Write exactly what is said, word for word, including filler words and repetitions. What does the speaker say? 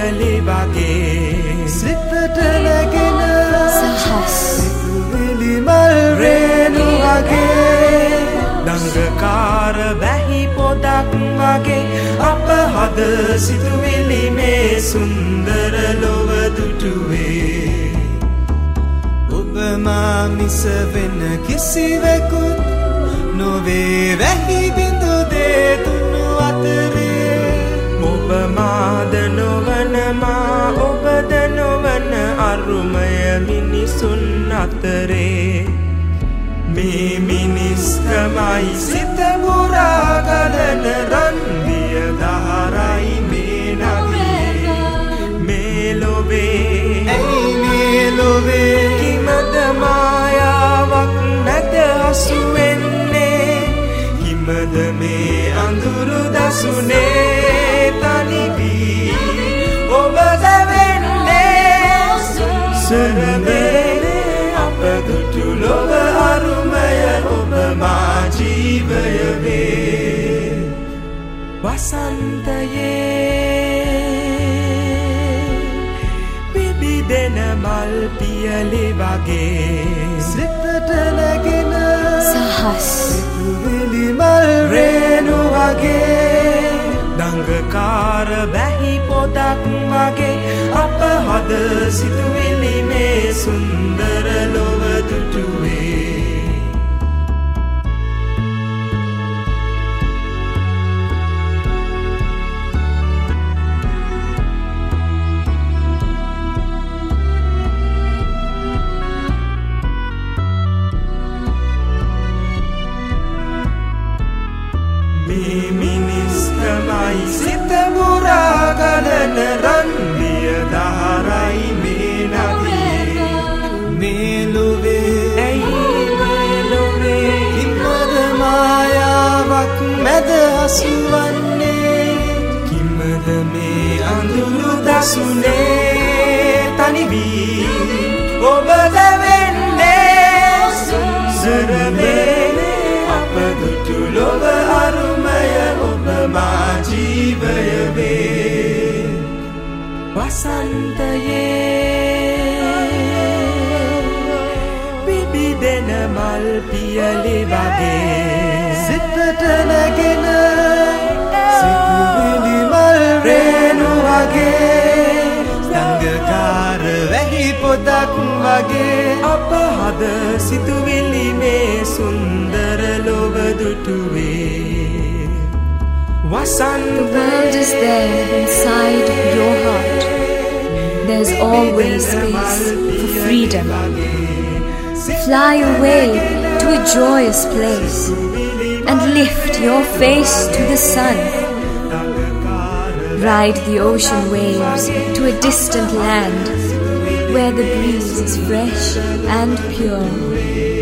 පියලි වගේ සිතට නැගෙන සහස් සිතුවිලි මල් රේණු වගේ දංගකාර වැහි පොදක් වගේ අප හද සිතුවිලි මේ සුන්දර ලොව දුටුවේ ඔබ මා මිස වෙන කිසිවෙකුත් නොවේ වැහි බිඳු දේ තුනු අතරේ ඔබ මාද නොවන මා ඔබද නොවන අරුමය මිනිසුන් අතරේ මේ මිනිස්කමයි සිත පුරා ගලන රන්දිය දහරයි මේ නදියේ මේ ලොවේ ඇයි මේ ලොවේ කිමද මායාවක් නැත හසු වෙන්නේ කිමද මේ අඳුරු දසුනේ තනි වී ඔබ දැවෙන්නේ සුසරමේ අප දුටු ලොව අරුමය ඔබ මා ජීවය වේ වසන්තයේ පිබිදෙන මල් පියලි වගේ සිතට නැගෙන සහස් සිතුවිලි මල් රේණු වගේ දංගකාර වැහි පොදක් වගේ අප හද සිතුවිලි මේ සුන්දර ලොව දුටුවේ මේ මිනිස්කමයි සිත පුරා ගලන රන්දිය දහරයි මේ නදියේ මේ ලොවේ ඇයි මේ ලොවේ කිමද මායාවක් මැද හසුවන්නේ කිමද මේ අඳුරු දසුනේ තනි වී ඔබ දැවෙන්නේ සුසරමේ අප දුටු ලොව අරුමය ඔබ මා ජීවය වේ වසන්තයේ පිබිදෙන මල් පියලි වගේ සිතට නැගෙන සිතුවිලි මල් රේණු වගේ දංගකාර වැහි පොදක් වගේ අප හද සිතුවිලි මේ සුන්දර ලොව දුටුවේ The world is there inside your heart. There's always space for freedom. Fly away to a joyous place and lift your face to the sun. Ride the ocean waves to a distant land where the breeze is fresh and pure.